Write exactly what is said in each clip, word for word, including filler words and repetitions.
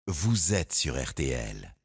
vous êtes sur R T L.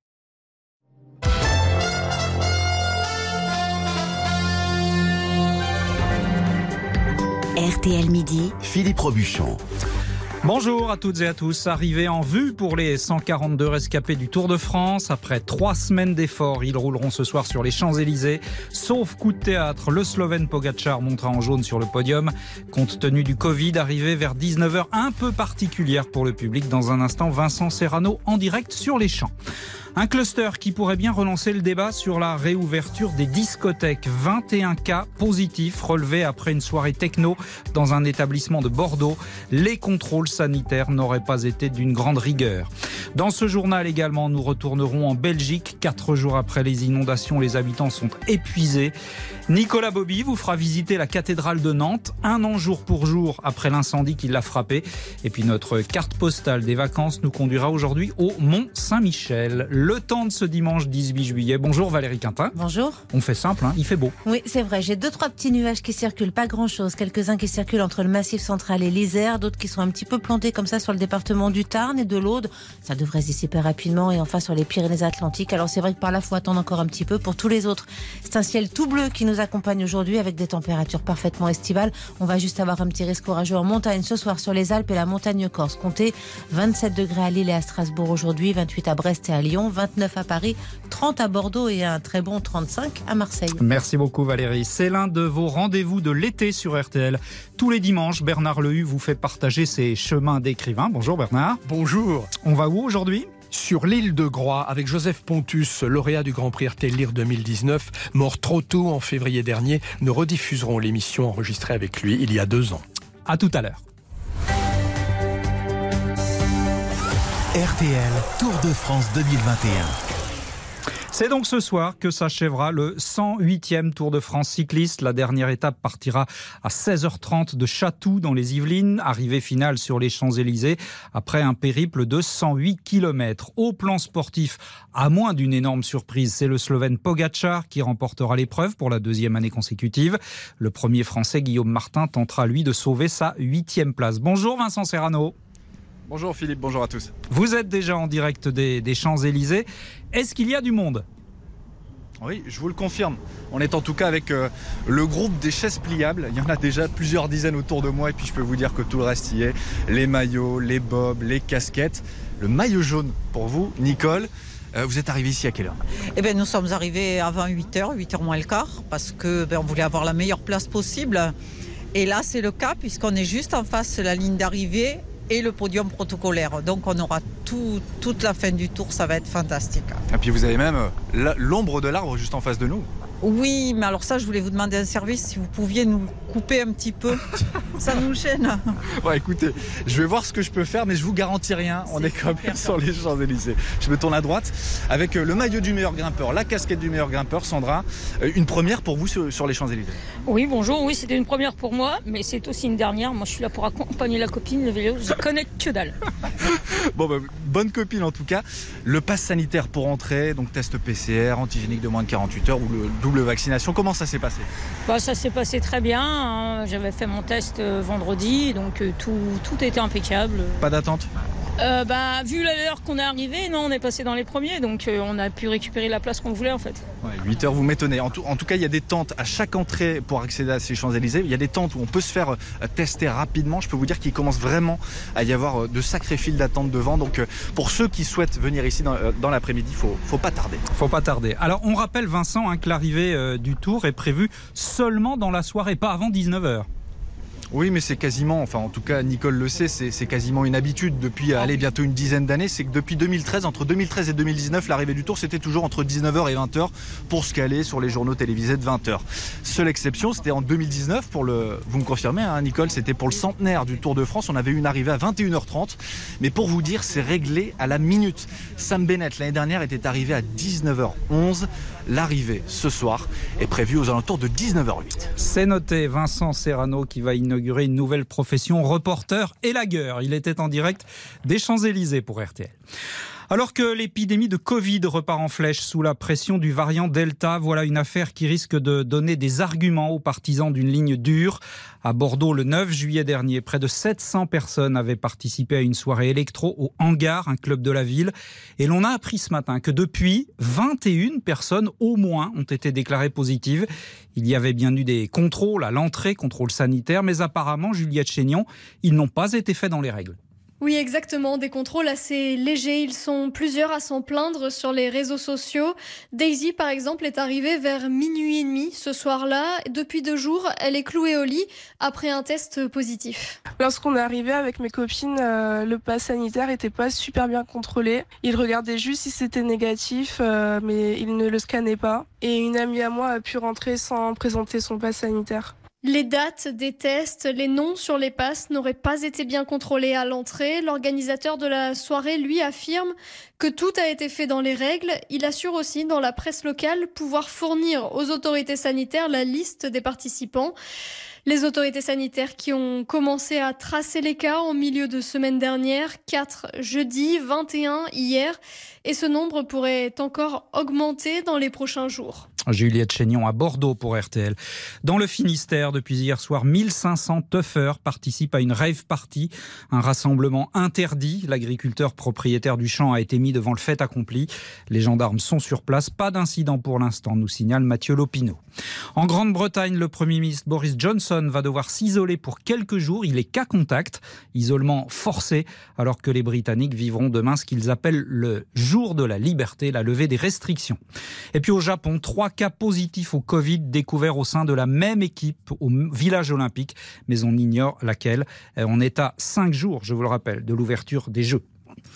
R T L Midi, Philippe Robuchon. Bonjour à toutes et à tous. Arrivée en vue pour les cent quarante-deux rescapés du Tour de France. Après trois semaines d'efforts, ils rouleront ce soir sur les Champs-Élysées. Sauf coup de théâtre, le Slovène Pogačar montera en jaune sur le podium. Compte tenu du Covid, arrivée vers dix-neuf heures, un peu particulière pour le public. Dans un instant, Vincent Serrano en direct sur les champs. Un cluster qui pourrait bien relancer le débat sur la réouverture des discothèques. vingt et un cas positifs relevés après une soirée techno dans un établissement de Bordeaux. Les contrôles sanitaires n'auraient pas été d'une grande rigueur. Dans ce journal également, nous retournerons en Belgique. Quatre jours après les inondations, les habitants sont épuisés. Nicolas Bobby vous fera visiter la cathédrale de Nantes, un an jour pour jour après l'incendie qui l'a frappé. Et puis notre carte postale des vacances nous conduira aujourd'hui au Mont-Saint-Michel. Le temps de ce dimanche dix-huit juillet. Bonjour Valérie Quintin. Bonjour. On fait simple, hein, il fait beau. Oui, c'est vrai. J'ai deux, trois petits nuages qui circulent, pas grand-chose. Quelques-uns qui circulent entre le Massif central et l'Isère, d'autres qui sont un petit peu plantés comme ça sur le département du Tarn et de l'Aude. Ça devrait se dissiper rapidement et enfin sur les Pyrénées-Atlantiques. Alors c'est vrai que par là, il faut attendre encore un petit peu. Pour tous les autres, c'est un ciel tout bleu qui nous accompagne aujourd'hui avec des températures parfaitement estivales. On va juste avoir un petit risque orageux en montagne ce soir sur les Alpes et la montagne corse. Comptez vingt-sept degrés à Lille et à Strasbourg aujourd'hui, vingt-huit à Brest et à Lyon, vingt-neuf à Paris, trente à Bordeaux et un très bon trente-cinq à Marseille. Merci beaucoup Valérie. C'est l'un de vos rendez-vous de l'été sur R T L. Tous les dimanches, Bernard Lehu vous fait partager ses chemins d'écrivain. Bonjour Bernard. Bonjour. On va où aujourd'hui ? Sur l'île de Groix, avec Joseph Pontus, lauréat du Grand Prix R T L Lire deux mille dix-neuf, mort trop tôt en février dernier. Nous rediffuserons l'émission enregistrée avec lui il y a deux ans. À tout à l'heure. R T L Tour de France deux mille vingt et un. C'est donc ce soir que s'achèvera le cent huitième Tour de France cycliste. La dernière étape partira à seize heures trente de Chatou dans les Yvelines. Arrivée finale sur les Champs-Élysées après un périple de cent huit kilomètres. Au plan sportif, à moins d'une énorme surprise, c'est le Slovène Pogačar qui remportera l'épreuve pour la deuxième année consécutive. Le premier Français, Guillaume Martin, tentera lui de sauver sa huitième place. Bonjour Vincent Serrano. Bonjour Philippe, bonjour à tous. Vous êtes déjà en direct des, des Champs-Élysées. Est-ce qu'il y a du monde ? Oui, je vous le confirme. On est en tout cas avec euh, le groupe des chaises pliables. Il y en a déjà plusieurs dizaines autour de moi et puis je peux vous dire que tout le reste y est. Les maillots, les bobs, les casquettes. Le maillot jaune pour vous, Nicole. Euh, vous êtes arrivé ici à quelle heure ? Eh bien, nous sommes arrivés avant huit heures, huit heures moins le quart, parce que ben, on voulait avoir la meilleure place possible. Et là, c'est le cas puisqu'on est juste en face de la ligne d'arrivée et le podium protocolaire. Donc on aura tout, toute la fin du tour, ça va être fantastique. Et puis vous avez même l'ombre de l'arbre juste en face de nous. Oui, mais alors ça, je voulais vous demander un service, si vous pouviez nous couper un petit peu. Ça nous gêne. Ouais, écoutez, je vais voir ce que je peux faire, mais je vous garantis rien. On est quand même sur les Champs-Élysées. Je me tourne à droite avec le maillot du meilleur grimpeur, la casquette du meilleur grimpeur. Sandra, une première pour vous sur, sur les Champs-Élysées. Oui, bonjour. Oui, c'était une première pour moi, mais c'est aussi une dernière. Moi, je suis là pour accompagner la copine, le vélo. Je connais que dalle. Bon, bah, bonne copine en tout cas. Le pass sanitaire pour entrer, donc test P C R, antigénique de moins de quarante-huit heures ou le double vaccination. Comment ça s'est passé ? Bah, ça s'est passé très bien. Hein. J'avais fait mon test euh, vendredi, donc euh, tout, tout était impeccable. Pas d'attente ? euh, bah, Vu l'heure qu'on est arrivé, non, on est passé dans les premiers, donc euh, on a pu récupérer la place qu'on voulait en fait. Ouais, huit heures, vous m'étonnez. En tout, en tout cas, il y a des tentes à chaque entrée pour accéder à ces Champs-Élysées. Il y a des tentes où on peut se faire euh, tester rapidement. Je peux vous dire qu'il commence vraiment à y avoir euh, de sacrés files d'attente devant. Donc euh, pour ceux qui souhaitent venir ici dans, euh, dans l'après-midi, il faut, faut pas tarder. Faut pas tarder. Alors on rappelle Vincent hein, que l'arrivée euh, du Tour est prévue seulement dans la soirée, pas avant dix-neuf heures. Oui, mais c'est quasiment, enfin en tout cas Nicole le sait, c'est, c'est quasiment une habitude depuis allez, bientôt une dizaine d'années. C'est que depuis deux mille treize, entre deux mille treize et deux mille dix-neuf, l'arrivée du Tour c'était toujours entre dix-neuf heures et vingt heures pour se caler sur les journaux télévisés de vingt heures. Seule exception, c'était en deux mille dix-neuf pour le, vous me confirmez hein, Nicole, c'était pour le centenaire du Tour de France. On avait eu une arrivée à vingt et une heures trente, mais pour vous dire, c'est réglé à la minute. Sam Bennett l'année dernière était arrivé à dix-neuf heures onze. L'arrivée ce soir est prévue aux alentours de dix-neuf heures huit. C'est noté, Vincent Serrano qui va inaugurer une nouvelle profession, reporter élagueur. Il était en direct des Champs-Élysées pour R T L. Alors que l'épidémie de Covid repart en flèche sous la pression du variant Delta, voilà une affaire qui risque de donner des arguments aux partisans d'une ligne dure. À Bordeaux, le neuf juillet dernier, près de sept cents personnes avaient participé à une soirée électro au Hangar, un club de la ville. Et l'on a appris ce matin que depuis, vingt et une personnes au moins ont été déclarées positives. Il y avait bien eu des contrôles à l'entrée, contrôles sanitaires, mais apparemment, Juliette Chénion, ils n'ont pas été faits dans les règles. Oui, exactement. Des contrôles assez légers. Ils sont plusieurs à s'en plaindre sur les réseaux sociaux. Daisy, par exemple, est arrivée vers minuit et demi ce soir-là. Depuis deux jours, elle est clouée au lit après un test positif. Lorsqu'on est arrivé avec mes copines, euh, le pass sanitaire n'était pas super bien contrôlé. Ils regardaient juste si c'était négatif, euh, mais ils ne le scannaient pas. Et une amie à moi a pu rentrer sans présenter son pass sanitaire. Les dates des tests, les noms sur les passes n'auraient pas été bien contrôlés à l'entrée. L'organisateur de la soirée, lui, affirme que tout a été fait dans les règles. Il assure aussi dans la presse locale pouvoir fournir aux autorités sanitaires la liste des participants. Les autorités sanitaires qui ont commencé à tracer les cas en milieu de semaine dernière, quatre jeudi, vingt et un hier, et ce nombre pourrait encore augmenter dans les prochains jours. Juliette Chénion à Bordeaux pour R T L. Dans le Finistère, depuis hier soir, mille cinq cents teufeurs participent à une rave party, un rassemblement interdit. L'agriculteur propriétaire du champ a été mis devant le fait accompli. Les gendarmes sont sur place, pas d'incident pour l'instant, nous signale Mathieu Lopineau. En Grande-Bretagne, le Premier ministre Boris Johnson va devoir s'isoler pour quelques jours. Il est cas contact, isolement forcé, alors que les Britanniques vivront demain ce qu'ils appellent le jour de la liberté, la levée des restrictions. Et puis au Japon, trois cas positifs au Covid découverts au sein de la même équipe au village olympique, mais on ignore laquelle. On est à cinq jours, je vous le rappelle, de l'ouverture des Jeux.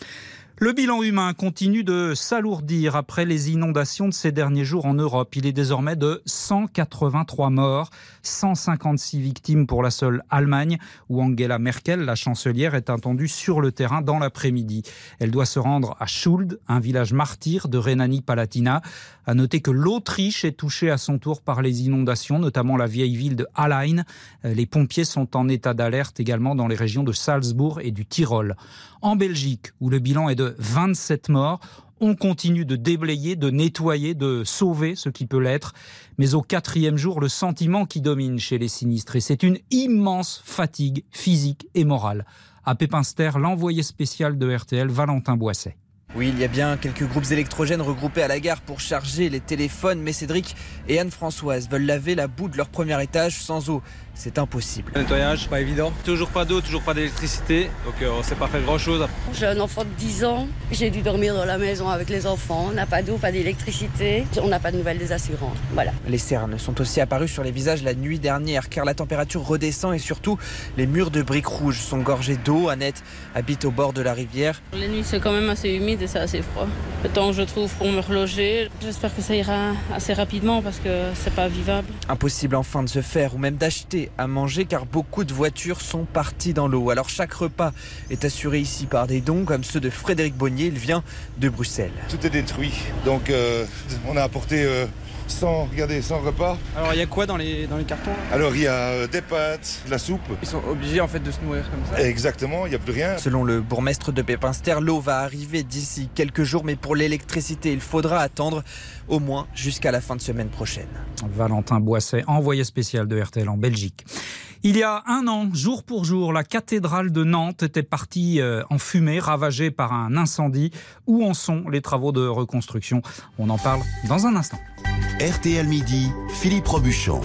Le bilan humain continue de s'alourdir après les inondations de ces derniers jours en Europe. Il est désormais de cent quatre-vingt-trois morts, cent cinquante-six victimes pour la seule Allemagne, où Angela Merkel, la chancelière, est attendue sur le terrain dans l'après-midi. Elle doit se rendre à Schuld, un village martyr de Rhénanie-Palatinat. À noter que l'Autriche est touchée à son tour par les inondations, notamment la vieille ville de Hallein. Les pompiers sont en état d'alerte également dans les régions de Salzbourg et du Tyrol. En Belgique, où le bilan est de vingt-sept morts, on continue de déblayer, de nettoyer, de sauver ce qui peut l'être. Mais au quatrième jour, le sentiment qui domine chez les sinistrés, c'est une immense fatigue physique et morale. À Pépinster, l'envoyé spécial de R T L, Valentin Boisset. Oui, il y a bien quelques groupes électrogènes regroupés à la gare pour charger les téléphones, mais Cédric et Anne-Françoise veulent laver la boue de leur premier étage sans eau. C'est impossible. Le nettoyage, pas évident. Toujours pas d'eau, toujours pas d'électricité, donc euh, on ne sait pas faire grand-chose. J'ai un enfant de dix ans, j'ai dû dormir dans la maison avec les enfants. On n'a pas d'eau, pas d'électricité, on n'a pas de nouvelles des assurances. Voilà. Les cernes sont aussi apparues sur les visages la nuit dernière, car la température redescend et surtout, les murs de briques rouges sont gorgés d'eau. Annette habite au bord de la rivière. Les nuits, c'est quand même assez humide et c'est assez froid. Le temps que je trouve pour me reloger, j'espère que ça ira assez rapidement parce que c'est pas vivable. Impossible enfin de se faire ou même d'acheter à manger car beaucoup de voitures sont parties dans l'eau. Alors chaque repas est assuré ici par des dons comme ceux de Frédéric Bonnier, il vient de Bruxelles. Tout est détruit, donc euh, on a apporté euh, cent, regardez, cent repas. Alors il y a quoi dans les, dans les cartons là? Alors il y a euh, des pâtes, de la soupe. Ils sont obligés en fait de se nourrir comme ça? Exactement, il n'y a plus rien. Selon le bourgmestre de Pépinster, l'eau va arriver d'ici quelques jours, mais pour l'électricité, il faudra attendre au moins jusqu'à la fin de semaine prochaine. Valentin Boisset, envoyé spécial de R T L en Belgique. Il y a un an, jour pour jour, la cathédrale de Nantes était partie en fumée, ravagée par un incendie. Où en sont les travaux de reconstruction? On en parle dans un instant. R T L Midi, Philippe Robuchon.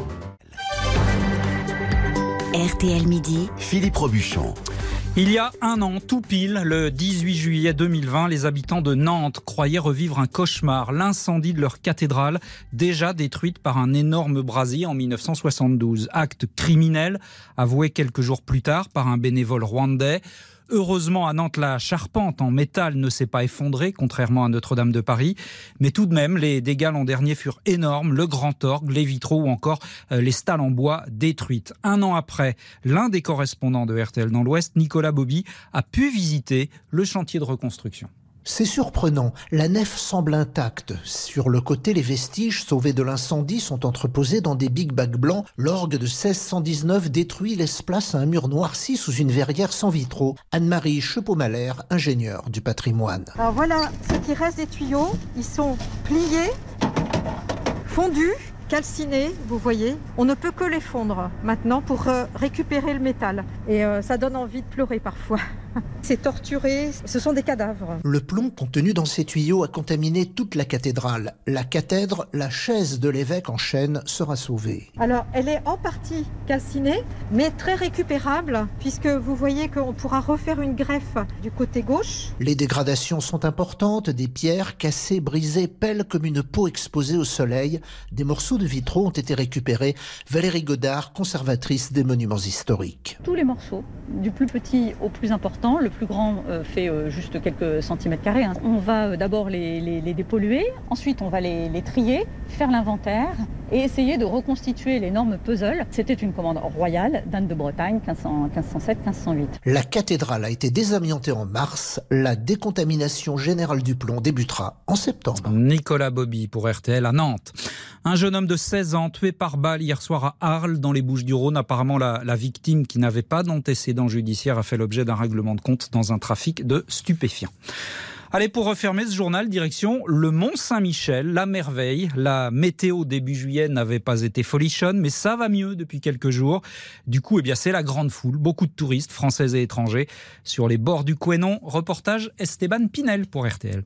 R T L Midi, Philippe Robuchon. Il y a un an, tout pile, le dix-huit juillet deux mille vingt, les habitants de Nantes croyaient revivre un cauchemar, l'incendie de leur cathédrale, déjà détruite par un énorme brasier en mille neuf cent soixante-douze. Acte criminel, avoué quelques jours plus tard par un bénévole rwandais. Heureusement, à Nantes, la charpente en métal ne s'est pas effondrée, contrairement à Notre-Dame de Paris. Mais tout de même, les dégâts l'an dernier furent énormes. Le grand orgue, les vitraux ou encore euh, les stalles en bois détruites. Un an après, l'un des correspondants de R T L dans l'Ouest, Nicolas Bobby, a pu visiter le chantier de reconstruction. C'est surprenant, la nef semble intacte. Sur le côté, les vestiges sauvés de l'incendie sont entreposés dans des big bags blancs. L'orgue de seize cent dix-neuf détruit laisse place à un mur noirci sous une verrière sans vitraux. Anne-Marie Chepeau-Malher, ingénieure du patrimoine. Alors voilà ce qui reste des tuyaux. Ils sont pliés, fondus, calcinés, vous voyez. On ne peut que les fondre maintenant pour euh, récupérer le métal. Et euh, ça donne envie de pleurer parfois. C'est torturé, ce sont des cadavres. Le plomb contenu dans ces tuyaux a contaminé toute la cathédrale. La cathèdre, la chaise de l'évêque en chêne, sera sauvée. Alors, elle est en partie calcinée, mais très récupérable, puisque vous voyez qu'on pourra refaire une greffe du côté gauche. Les dégradations sont importantes, des pierres cassées, brisées, pèlent comme une peau exposée au soleil. Des morceaux de vitraux ont été récupérés. Valérie Godard, conservatrice des monuments historiques. Tous les morceaux, du plus petit au plus important, le plus grand euh, fait euh, juste quelques centimètres carrés. Hein. On va euh, d'abord les, les, les dépolluer, ensuite on va les, les trier, faire l'inventaire et essayer de reconstituer l'énorme puzzle. C'était une commande royale d'Anne de Bretagne, quinze cent sept quinze cent huit. La cathédrale a été désamiantée en mars. La décontamination générale du plomb débutera en septembre. Nicolas Bobby pour R T L à Nantes. Un jeune homme de seize ans tué par balle hier soir à Arles, dans les Bouches-du-Rhône. Apparemment, la, la victime, qui n'avait pas d'antécédent judiciaire, a fait l'objet d'un règlement de compte dans un trafic de stupéfiants. Allez, pour refermer ce journal, direction le Mont-Saint-Michel, la merveille. La météo début juillet n'avait pas été folichonne, mais ça va mieux depuis quelques jours. Du coup, eh bien, c'est la grande foule. Beaucoup de touristes, français et étrangers, sur les bords du Couesnon. Reportage Esteban Pinel pour R T L.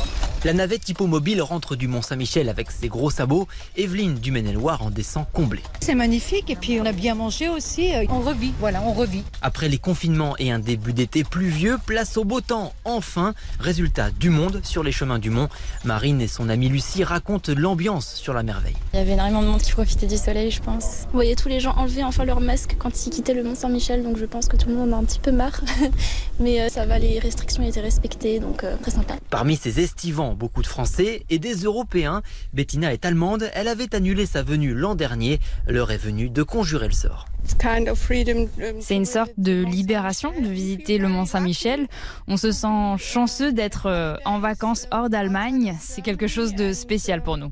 La navette hippomobile rentre du Mont-Saint-Michel avec ses gros sabots. Evelyne du Maine-et-Loire en descend comblée. C'est magnifique et puis on a bien mangé aussi. On revit, voilà, on revit. Après les confinements et un début d'été pluvieux, place au beau temps. Enfin, résultat du monde sur les chemins du Mont. Marine et son amie Lucie racontent l'ambiance sur la merveille. Il y avait énormément de monde qui profitait du soleil, je pense. Vous voyez tous les gens enlever enfin leur masque quand ils quittaient le Mont-Saint-Michel, donc je pense que tout le monde en a un petit peu marre. Mais euh, ça va, les restrictions étaient respectées, donc euh, très sympa. Parmi ces estivants, beaucoup de Français et des Européens. Bettina est allemande, elle avait annulé sa venue l'an dernier. L'heure est venue de conjurer le sort. C'est une sorte de libération de visiter le Mont-Saint-Michel. On se sent chanceux d'être en vacances hors d'Allemagne. C'est quelque chose de spécial pour nous.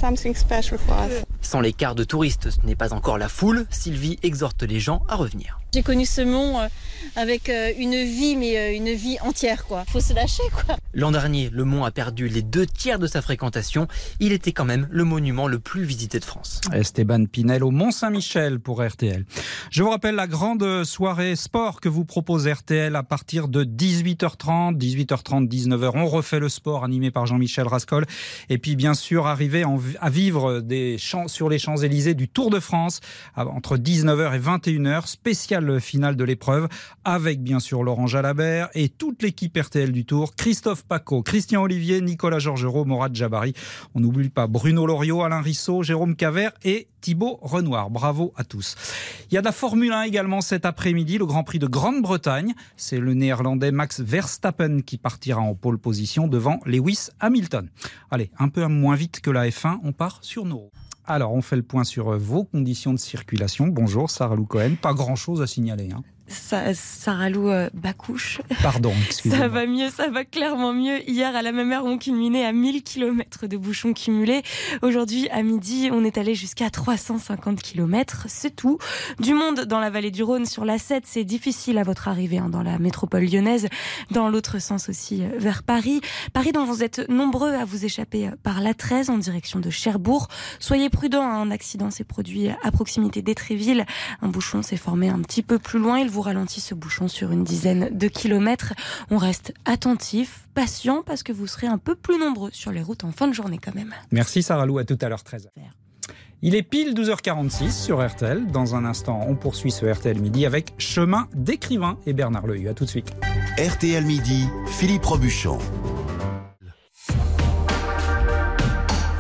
Sans les quarts de touristes, ce n'est pas encore la foule. Sylvie exhorte les gens à revenir. J'ai connu ce mont avec une vie, mais une vie entière, quoi. Faut se lâcher, quoi. L'an dernier, le mont a perdu les deux tiers de sa fréquentation. Il était quand même le monument le plus visité de France. Esteban Pinel au Mont-Saint-Michel pour R T L. Je vous rappelle la grande soirée sport que vous propose R T L à partir de dix-huit heures trente, dix-huit heures trente, dix-neuf heures. On refait le sport animé par Jean-Michel Rascol. Et puis bien sûr, arriver en, à vivre des champs, sur les Champs-Élysées du Tour de France entre dix-neuf heures et vingt et une heures. Spéciale finale de l'épreuve avec bien sûr Laurent Jalabert et toute l'équipe R T L du Tour. Christophe Paco, Christian Olivier, Nicolas Georgerot, Morad Jabari. On n'oublie pas Bruno Loriot, Alain Risseau, Jérôme Cavert et Thibaut Renoir. Bravo à tous. Il y a de la Formule un également cet après-midi, le Grand Prix de Grande-Bretagne. C'est le Néerlandais Max Verstappen qui partira en pole position devant Lewis Hamilton. Allez, un peu moins vite que la F un, on part sur nos routes. Alors, on fait le point sur vos conditions de circulation. Bonjour, Sarah Lou Cohen. Pas grand-chose à signaler, hein. Ça, Sarah Lou euh, Bacouche. Pardon, excusez-moi. Ça va mieux, ça va clairement mieux. Hier, à la même heure, on culminait à mille kilomètres de bouchons cumulés. Aujourd'hui, à midi, on est allé jusqu'à trois cent cinquante kilomètres. C'est tout. Du monde dans la vallée du Rhône sur la sept, c'est difficile à votre arrivée hein, dans la métropole lyonnaise. Dans l'autre sens aussi, euh, vers Paris. Paris dont vous êtes nombreux à vous échapper par l'A treize en direction de Cherbourg. Soyez prudents, hein, un accident s'est produit à proximité d'Étréville. Un bouchon s'est formé un petit peu plus loin. Il vous ralentit ce bouchon sur une dizaine de kilomètres. On reste attentif, patient, parce que vous serez un peu plus nombreux sur les routes en fin de journée quand même. Merci Sarah Lou, à tout à l'heure treize heures. Il est pile douze heures quarante-six sur R T L. Dans un instant, on poursuit ce R T L Midi avec Chemin d'écrivain et Bernard Lehu. À tout de suite. R T L Midi, Philippe Robuchon.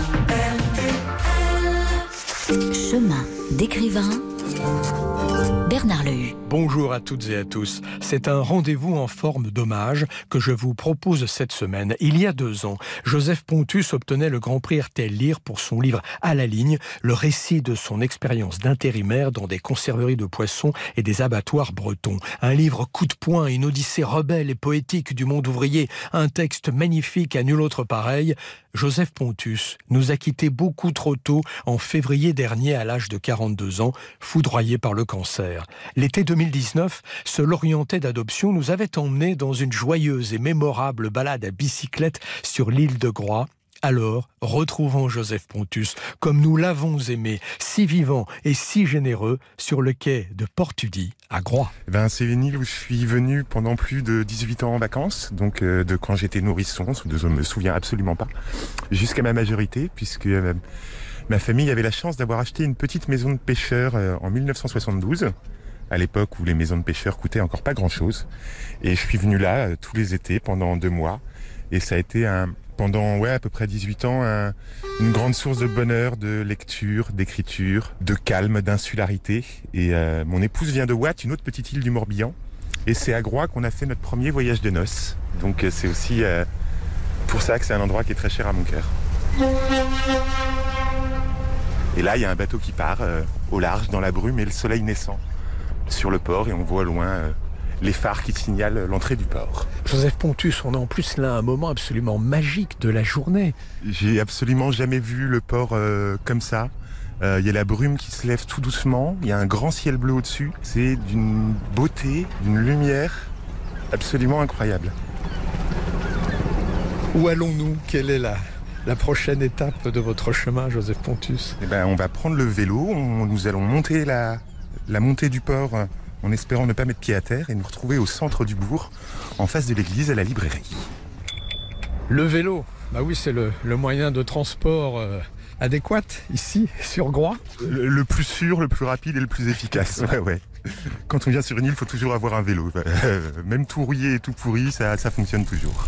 Chemin d'écrivain, Bernard Lehu. Bonjour à toutes et à tous. C'est un rendez-vous en forme d'hommage que je vous propose cette semaine. Il y a deux ans, Joseph Pontus obtenait le Grand Prix R T L Lire pour son livre À la ligne, le récit de son expérience d'intérimaire dans des conserveries de poissons et des abattoirs bretons. Un livre coup de poing, une odyssée rebelle et poétique du monde ouvrier, un texte magnifique à nul autre pareil. Joseph Pontus nous a quittés beaucoup trop tôt en février dernier à l'âge de quarante-deux ans, foudroyé par le cancer. L'été deux mille dix-neuf, ce Lorientais d'adoption nous avait emmenés dans une joyeuse et mémorable balade à bicyclette sur l'île de Groix. Alors, retrouvons Joseph Pontus, comme nous l'avons aimé, si vivant et si généreux, sur le quai de Portudie, à Groix. Ben, c'est une île où je suis venu pendant plus de dix-huit ans en vacances, donc euh, de quand j'étais nourrisson, je ne me souviens absolument pas, jusqu'à ma majorité, puisque euh, ma famille avait la chance d'avoir acheté une petite maison de pêcheurs euh, en mille neuf cent soixante-douze, à l'époque où les maisons de pêcheurs coûtaient encore pas grand-chose. Et je suis venu là euh, tous les étés pendant deux mois, et ça a été un... Pendant ouais, à peu près dix-huit ans, un, une grande source de bonheur, de lecture, d'écriture, de calme, d'insularité. Et euh, mon épouse vient de Watt, une autre petite île du Morbihan. Et c'est à Groix qu'on a fait notre premier voyage de noces. Donc euh, c'est aussi euh, pour ça que c'est un endroit qui est très cher à mon cœur. Et là, il y a un bateau qui part euh, au large, dans la brume, et le soleil naissant sur le port. Et on voit au loin... Euh, les phares qui signalent l'entrée du port. Joseph Pontus, on a en plus là un moment absolument magique de la journée. J'ai absolument jamais vu le port euh, comme ça. Il euh, y a la brume qui se lève tout doucement, il y a un grand ciel bleu au-dessus. C'est d'une beauté, d'une lumière absolument incroyable. Où allons-nous ? Quelle est la, la prochaine étape de votre chemin, Joseph Pontus ? Eh ben, on va prendre le vélo, on, nous allons monter la, la montée du port en espérant ne pas mettre pied à terre et nous retrouver au centre du bourg, en face de l'église, à la librairie. Le vélo, bah oui, c'est le, le moyen de transport euh, adéquat ici, sur Groix. Le, le plus sûr, le plus rapide et le plus efficace, ouais, ouais. Quand on vient sur une île, il faut toujours avoir un vélo. Euh, même tout rouillé et tout pourri, ça, ça fonctionne toujours.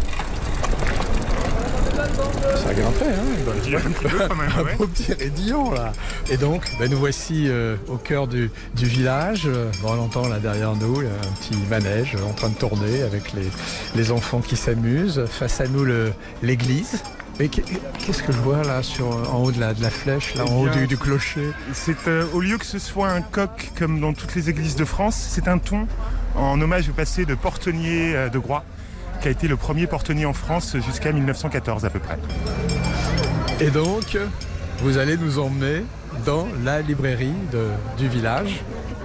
Ça grimpait, hein, un, peu, quand même, ouais. Un beau petit raidillon, là. Et donc, ben, nous voici euh, au cœur du, du village. Bon, on entend là derrière nous un petit manège en train de tourner avec les, les enfants qui s'amusent. Face à nous, le, l'église. Mais qu'est-ce que je vois là sur, en haut de la, de la flèche, là, eh en bien, haut du, du clocher ? C'est euh, au lieu que ce soit un coq comme dans toutes les églises de France, c'est un thon en hommage au passé de portonnier euh, de Groix, qui a été le premier portonnier en France jusqu'à mille neuf cent quatorze à peu près. Et donc, vous allez nous emmener dans la librairie de, du village.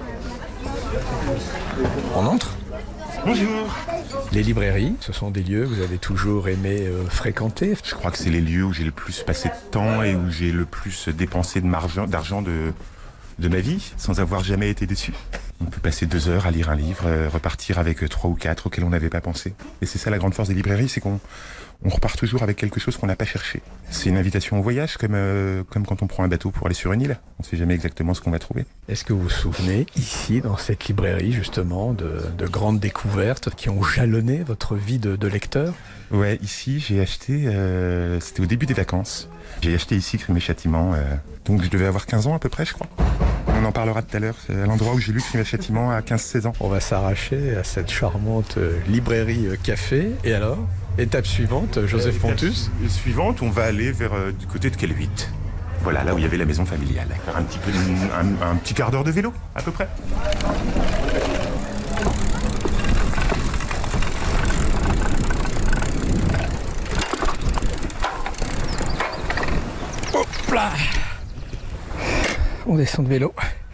On entre ? Bonjour. Les librairies, ce sont des lieux que vous avez toujours aimé euh, fréquenter. Je crois que c'est les lieux où j'ai le plus passé de temps et où j'ai le plus dépensé de marge, d'argent de, de ma vie, sans avoir jamais été déçu. On peut passer deux heures à lire un livre, euh, repartir avec trois ou quatre auxquels on n'avait pas pensé. Et c'est ça la grande force des librairies, c'est qu'on on repart toujours avec quelque chose qu'on n'a pas cherché. C'est une invitation au voyage, comme, euh, comme quand on prend un bateau pour aller sur une île. On ne sait jamais exactement ce qu'on va trouver. Est-ce que vous vous souvenez, ici, dans cette librairie, justement, de, de grandes découvertes qui ont jalonné votre vie de, de lecteur ? Ouais, ici, j'ai acheté... Euh, c'était au début des vacances. J'ai acheté ici Crime et Châtiment. Euh, donc je devais avoir quinze ans à peu près, je crois. On en parlera tout à l'heure. C'est à l'endroit où j'ai lu Crime et Châtiment à quinze seize ans. On va s'arracher à cette charmante librairie café. Et alors ? Étape suivante, Joseph Étape Pontus. su- suivante, on va aller vers euh, du côté de Kelhuit. Voilà, là où il y avait la maison familiale. Faire un petit, peu, un, un petit quart d'heure de vélo, à peu près. Hop là ! On descend de vélo.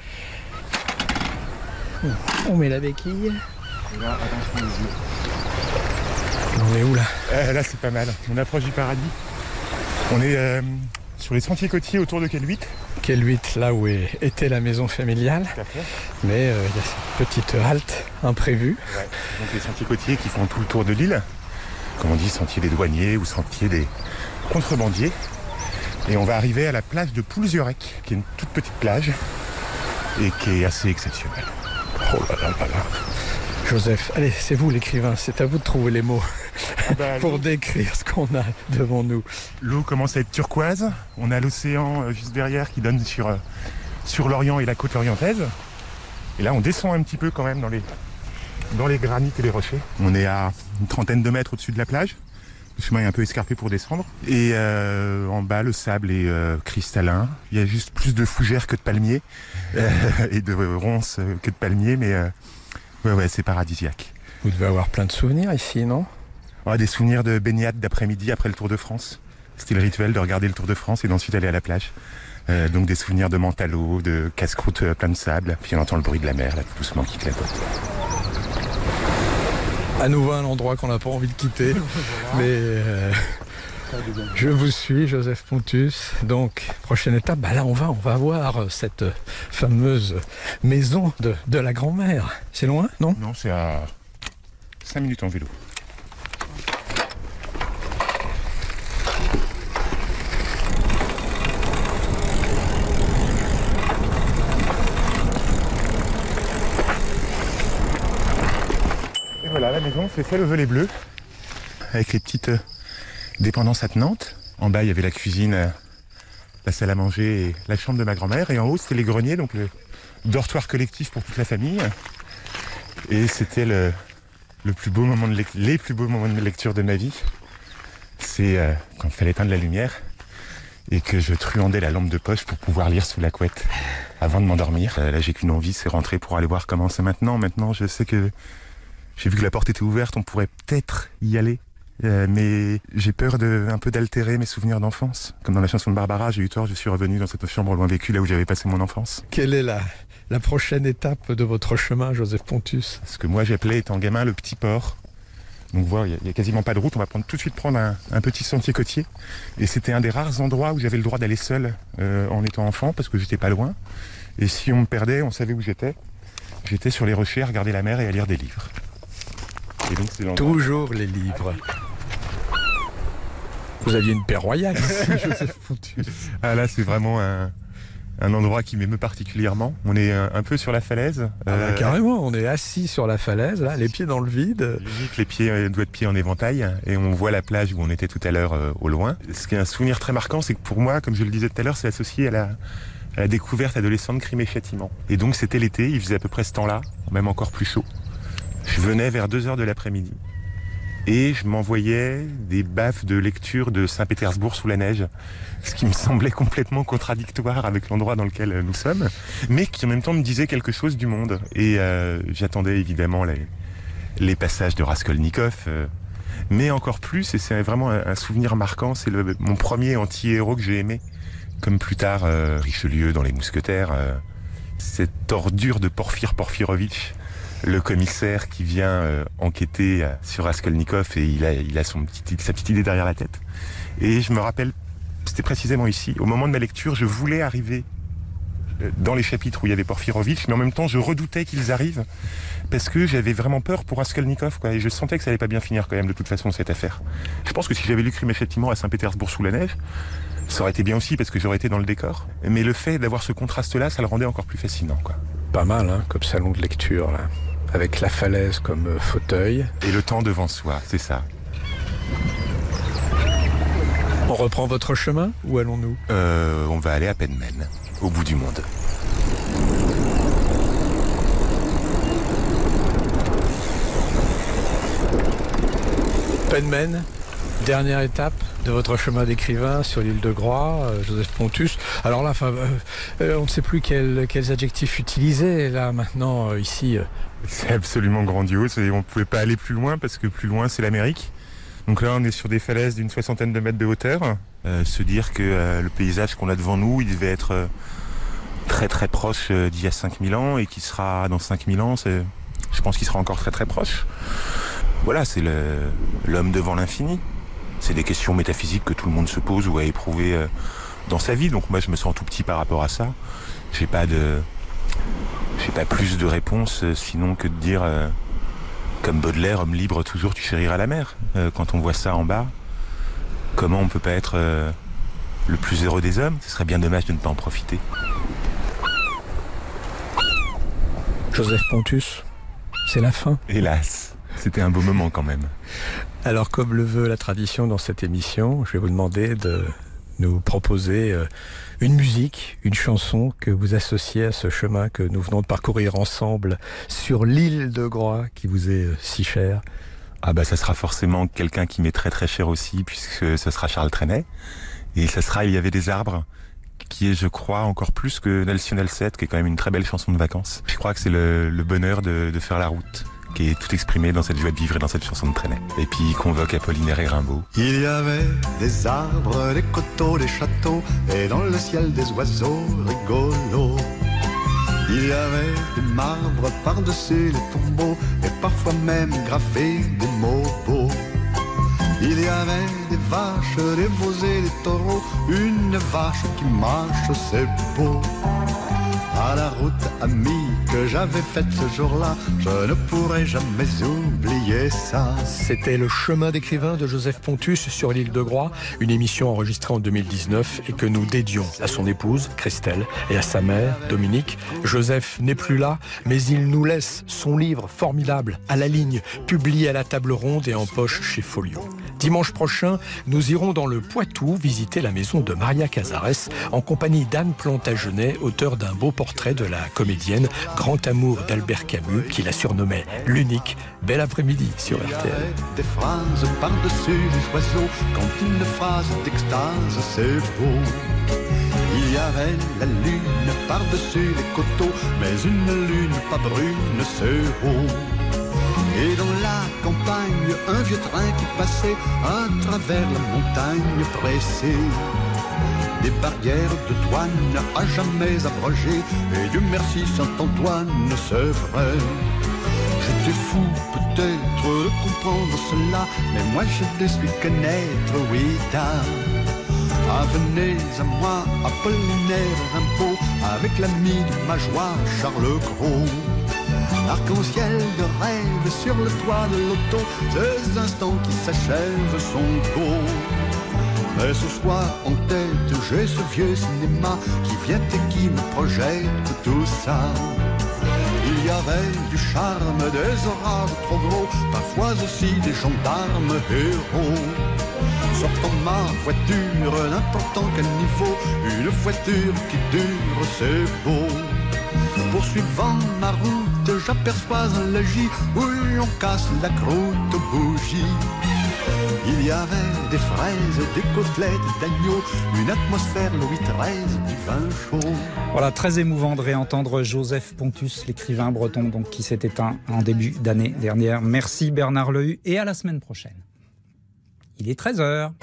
On met la béquille. Et là, attention les yeux. On est où là ? euh, Là c'est pas mal, on approche du paradis. On est euh, sur les sentiers côtiers autour de Kelhuit. Kelhuit, là où est, était la maison familiale. Tout à fait. Mais il euh, y a cette petite halte imprévue. Ouais. Donc les sentiers côtiers qui font tout le tour de l'île. Comme on dit, sentier des douaniers ou sentier des contrebandiers. Et on va arriver à la plage de Poulziorec, qui est une toute petite plage et qui est assez exceptionnelle. Oh là là là là. Joseph, allez, c'est vous l'écrivain, c'est à vous de trouver les mots ah bah, pour décrire ce qu'on a devant nous. L'eau commence à être turquoise, on a l'océan juste derrière qui donne sur, sur l'Orient et la côte lorientaise. Et là, on descend un petit peu quand même dans les, dans les granites et les rochers. On est à une trentaine de mètres au-dessus de la plage. Le chemin est un peu escarpé pour descendre. Et euh, en bas, le sable est euh, cristallin. Il y a juste plus de fougères que de palmiers. Euh, et de ronces que de palmiers. Mais euh, ouais, ouais, c'est paradisiaque. Vous devez avoir plein de souvenirs ici, non? Oh, des souvenirs de baignade d'après-midi après le Tour de France. C'était le rituel de regarder le Tour de France et d'ensuite aller à la plage. Euh, donc des souvenirs de menthe à l'eau, de casse-croûte plein de sable. Puis on entend le bruit de la mer, là, doucement qui clapote. À nouveau un endroit qu'on n'a pas envie de quitter. Mais euh, je vous suis, Joseph Pontus. Donc, prochaine étape, bah là on va, on va voir cette fameuse maison de, de la grand-mère. C'est loin, non? Non, c'est à cinq minutes en vélo. Voilà, la maison, c'est celle au volet bleu, avec les petites euh, dépendances attenantes. En bas, il y avait la cuisine, euh, la salle à manger et la chambre de ma grand-mère. Et en haut, c'était les greniers, donc le dortoir collectif pour toute la famille. Et c'était le, le plus beau moment de lec- les plus beaux moments de lecture de ma vie. C'est euh, quand il fallait éteindre la lumière et que je truandais la lampe de poche pour pouvoir lire sous la couette avant de m'endormir. Euh, là, j'ai qu'une envie, c'est rentrer pour aller voir comment c'est maintenant. Maintenant, je sais que j'ai vu que la porte était ouverte, on pourrait peut-être y aller. Euh, mais j'ai peur de un peu d'altérer mes souvenirs d'enfance. Comme dans la chanson de Barbara, j'ai eu tort, je suis revenu dans cette chambre loin vécue, là où j'avais passé mon enfance. Quelle est la, la prochaine étape de votre chemin, Joseph Pontus? Ce que moi j'appelais, étant gamin, le petit port. Donc voilà, il n'y a, a quasiment pas de route, on va prendre, tout de suite prendre un, un petit sentier côtier. Et c'était un des rares endroits où j'avais le droit d'aller seul euh, en étant enfant, parce que j'étais pas loin. Et si on me perdait, on savait où j'étais. J'étais sur les rochers à regarder la mer et à lire des livres. Et donc, c'est toujours les livres. Vous aviez une paix royale ici, Joseph Pontus. Ah là, c'est vraiment un, un endroit qui m'émeut particulièrement. On est un, un peu sur la falaise. Ah bah, euh, carrément, on est assis sur la falaise, là, les pieds dans le vide. Limite, les pieds, euh, doigts de pied en éventail. Et on voit la plage où on était tout à l'heure euh, au loin. Ce qui est un souvenir très marquant, c'est que pour moi, comme je le disais tout à l'heure, c'est associé à la, à la découverte adolescente de Crime et Châtiment. Et donc, c'était l'été, il faisait à peu près ce temps-là, même encore plus chaud. Je venais vers deux heures de l'après-midi et je m'envoyais des baffes de lecture de Saint-Pétersbourg sous la neige, ce qui me semblait complètement contradictoire avec l'endroit dans lequel nous sommes, mais qui en même temps me disait quelque chose du monde. Et euh, j'attendais évidemment les, les passages de Raskolnikov, euh, mais encore plus, et c'est vraiment un, un souvenir marquant, c'est le, mon premier anti-héros que j'ai aimé, comme plus tard euh, Richelieu dans Les Mousquetaires, euh, cette ordure de Porfir Porfirovitch, le commissaire qui vient euh, enquêter euh, sur Raskolnikov et il a, il a son petit, sa petite idée derrière la tête. Et je me rappelle, c'était précisément ici, au moment de ma lecture, je voulais arriver euh, dans les chapitres où il y avait Porfirovitch, mais en même temps je redoutais qu'ils arrivent parce que j'avais vraiment peur pour Raskolnikov, quoi, et je sentais que ça allait pas bien finir quand même de toute façon cette affaire. Je pense que si j'avais lu Crime et Châtiment à Saint-Pétersbourg sous la neige, ça aurait été bien aussi parce que j'aurais été dans le décor. Mais le fait d'avoir ce contraste-là, ça le rendait encore plus fascinant, quoi. Pas mal, hein, comme salon de lecture, là. Avec la falaise comme euh, fauteuil. Et le temps devant soi, c'est ça. On reprend votre chemin? Où allons-nous? euh, On va aller à Penmen, au bout du monde. Penmen, dernière étape de votre chemin d'écrivain sur l'île de Groix, euh, Joseph Pontus. Alors là, euh, euh, on ne sait plus quel, quels adjectifs utiliser là maintenant euh, ici. Euh. C'est absolument grandiose et on ne pouvait pas aller plus loin parce que plus loin c'est l'Amérique. Donc là on est sur des falaises d'une soixantaine de mètres de hauteur. Euh, se dire que euh, le paysage qu'on a devant nous, il devait être euh, très très proche euh, d'il y a cinq mille ans et qui sera dans cinq mille ans, c'est, je pense qu'il sera encore très très proche. Voilà, c'est le, l'homme devant l'infini. C'est des questions métaphysiques que tout le monde se pose ou a éprouvé euh, dans sa vie. Donc moi je me sens tout petit par rapport à ça. J'ai pas de... J'ai pas plus de réponses euh, sinon que de dire, euh, comme Baudelaire, homme libre toujours tu chériras la mer. Euh, quand on voit ça en bas, comment on peut pas être euh, le plus heureux des hommes? Ce serait bien dommage de ne pas en profiter. Joseph Pontus, c'est la fin. Hélas, c'était un beau moment quand même. Alors comme le veut la tradition dans cette émission, je vais vous demander de nous proposer une musique, une chanson que vous associez à ce chemin que nous venons de parcourir ensemble sur l'île de Groix qui vous est si chère? Ah bah ça sera forcément quelqu'un qui m'est très très cher aussi, puisque ce sera Charles Trenet. Et ça sera Il y avait des arbres, qui est, je crois, encore plus que Nelson Nelset, qui est quand même une très belle chanson de vacances. Je crois que c'est le, le bonheur de, de faire la route, qui est tout exprimé dans cette joie de vivre et dans cette chanson de Trenet. Et puis il convoque Apollinaire et Rimbaud. Il y avait des arbres, des coteaux, des châteaux, et dans le ciel des oiseaux rigolos. Il y avait des marbres par-dessus les tombeaux, et parfois même gravés des mots beaux. Il y avait des vaches, des veaux et des taureaux, une vache qui marche, c'est beau. À la route amie que j'avais faite ce jour-là, je ne pourrai jamais oublier ça. C'était Le chemin d'écrivain de Joseph Pontus sur l'île de Groix, une émission enregistrée en deux mille dix-neuf et que nous dédions à son épouse, Christelle, et à sa mère, Dominique. Joseph n'est plus là, mais il nous laisse son livre formidable, À la ligne, publié à la table ronde et en poche chez Folio. Dimanche prochain, nous irons dans le Poitou visiter la maison de Maria Cazares en compagnie d'Anne Plantagenet, auteur d'un beau portrait de la comédienne, grand amour d'Albert Camus, qui la surnommait l'unique. Bel après-midi sur R T L. Des phrases par-dessus les oiseaux, quand une phrase d'extase, c'est beau. Il y avait la lune par-dessus les coteaux, mais une lune pas brune, c'est beau. Et dans la campagne, un vieux train qui passait à travers la montagne pressée. Des barrières de douane à jamais abrogées, et Dieu merci Saint-Antoine, c'est vrai. J'étais fou peut-être de comprendre cela, mais moi je ne suis qu'un être, oui, tard. Ah, venez à moi, Apollinaire Rimbaud, avec l'ami de ma joie, Charles Cros. Arc-en-ciel de rêve sur le toit de l'auto, ces instants qui s'achèvent sont beaux. Mais ce soir en tête, j'ai ce vieux cinéma qui vient et qui me projette tout ça. Il y avait du charme, des orages trop gros, parfois aussi des gendarmes héros. Sortant ma voiture, n'importe quel niveau, une voiture qui dure, c'est beau. Poursuivant ma route, j'aperçois un logis où l'on casse la croûte aux bougies. Il y avait des fraises, des côtelettes d'agneau, une atmosphère Louis treize, du vin chaud. Voilà, très émouvant de réentendre Joseph Pontus, l'écrivain breton, donc, qui s'est éteint en début d'année dernière. Merci Bernard Lehu et à la semaine prochaine. Il est treize heures.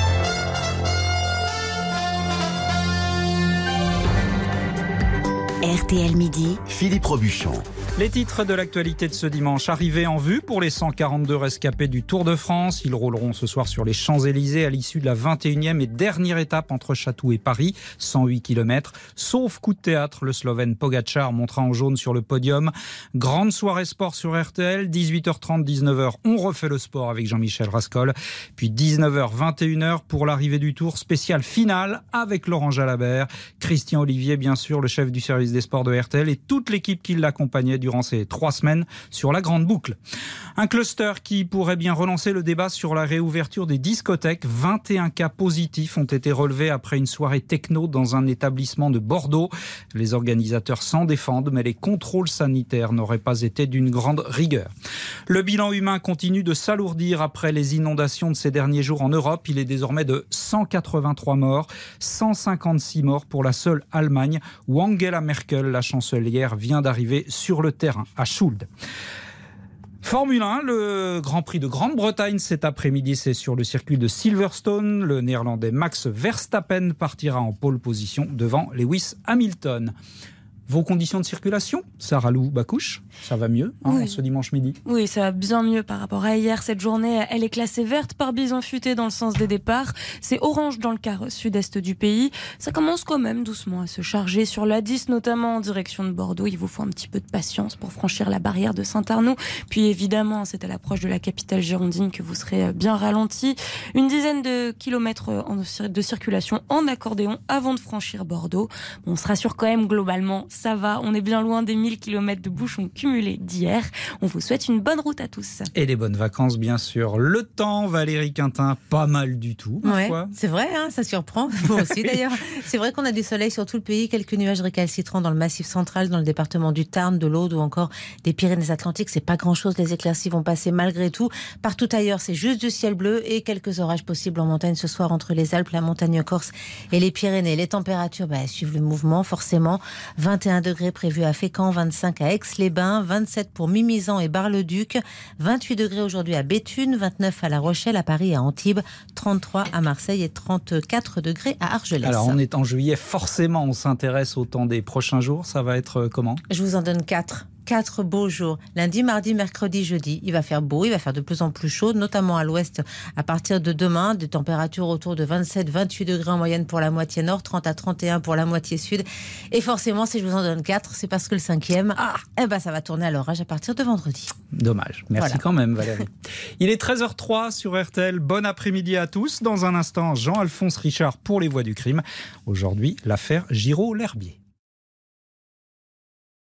R T L Midi, Philippe Robuchon. Les titres de l'actualité de ce dimanche. Arrivés en vue pour les cent quarante-deux rescapés du Tour de France. Ils rouleront ce soir sur les Champs-Élysées à l'issue de la vingt et unième et dernière étape entre Chatou et Paris, cent huit kilomètres. Sauf coup de théâtre, le Slovène Pogačar montera en jaune sur le podium. Grande soirée sport sur R T L, dix-huit heures trente, dix-neuf heures. On refait le sport avec Jean-Michel Rascol. Puis dix-neuf heures, vingt et une heures pour l'arrivée du Tour spécial finale avec Laurent Jalabert, Christian Olivier, bien sûr, le chef du service des sports de R T L et toute l'équipe qui l'accompagnait durant ces trois semaines sur la grande boucle. Un cluster qui pourrait bien relancer le débat sur la réouverture des discothèques. vingt et un cas positifs ont été relevés après une soirée techno dans un établissement de Bordeaux. Les organisateurs s'en défendent, mais les contrôles sanitaires n'auraient pas été d'une grande rigueur. Le bilan humain continue de s'alourdir après les inondations de ces derniers jours en Europe. Il est désormais de cent quatre-vingt-trois morts, cent cinquante-six morts pour la seule Allemagne, où Angela Merkel, la chancelière, vient d'arriver sur le terrain à Schuld. Formule un, le Grand Prix de Grande-Bretagne cet après-midi, c'est sur le circuit de Silverstone. Le néerlandais Max Verstappen partira en pole position devant Lewis Hamilton. Vos conditions de circulation, Sarah Lou Bacouche, ça va mieux hein, oui. ce dimanche midi? Oui, ça va bien mieux par rapport à hier. Cette journée, elle est classée verte par bison futé dans le sens des départs. C'est orange dans le quart sud-est du pays. Ça commence quand même doucement à se charger sur l'A dix, notamment en direction de Bordeaux. Il vous faut un petit peu de patience pour franchir la barrière de Saint-Arnaud. Puis évidemment, c'est à l'approche de la capitale girondine que vous serez bien ralenti. Une dizaine de kilomètres de circulation en accordéon avant de franchir Bordeaux. Bon, on se rassure quand même globalement, ça va. On est bien loin des mille kilomètres de bouchons cumulés d'hier. On vous souhaite une bonne route à tous. Et des bonnes vacances, bien sûr. Le temps, Valérie Quintin, pas mal du tout, ma ouais, foi. C'est vrai, hein, ça surprend. Moi aussi, d'ailleurs. C'est vrai qu'on a du soleil sur tout le pays, quelques nuages récalcitrants dans le Massif central, dans le département du Tarn, de l'Aude ou encore des Pyrénées-Atlantiques. C'est pas grand-chose. Les éclaircies vont passer malgré tout. Partout ailleurs, c'est juste du ciel bleu et quelques orages possibles en montagne ce soir entre les Alpes, la montagne corse et les Pyrénées. Les températures bah, suivent le mouvement, forcément. vingt et un degrés prévus à Fécamp, vingt-cinq à Aix-les-Bains, vingt-sept pour Mimizan et Bar-le-Duc, vingt-huit degrés aujourd'hui à Béthune, vingt-neuf à La Rochelle, à Paris et à Antibes, trente-trois à Marseille et trente-quatre degrés à Argelès. Alors, on est en juillet, forcément, on s'intéresse au temps des prochains jours. Ça va être comment ? Je vous en donne quatre. Quatre beaux jours. Lundi, mardi, mercredi, jeudi. Il va faire beau, il va faire de plus en plus chaud, notamment à l'ouest à partir de demain. Des températures autour de vingt-sept à vingt-huit degrés en moyenne pour la moitié nord, trente à trente et un pour la moitié sud. Et forcément, si je vous en donne quatre, c'est parce que le cinquième, ah, eh ben, ça va tourner à l'orage à partir de vendredi. Dommage. Merci voilà. Quand même, Valérie. Il est treize heures zéro trois sur R T L. Bon après-midi à tous. Dans un instant, Jean-Alphonse Richard pour les voix du crime. Aujourd'hui, l'affaire Giraud-L'Herbier.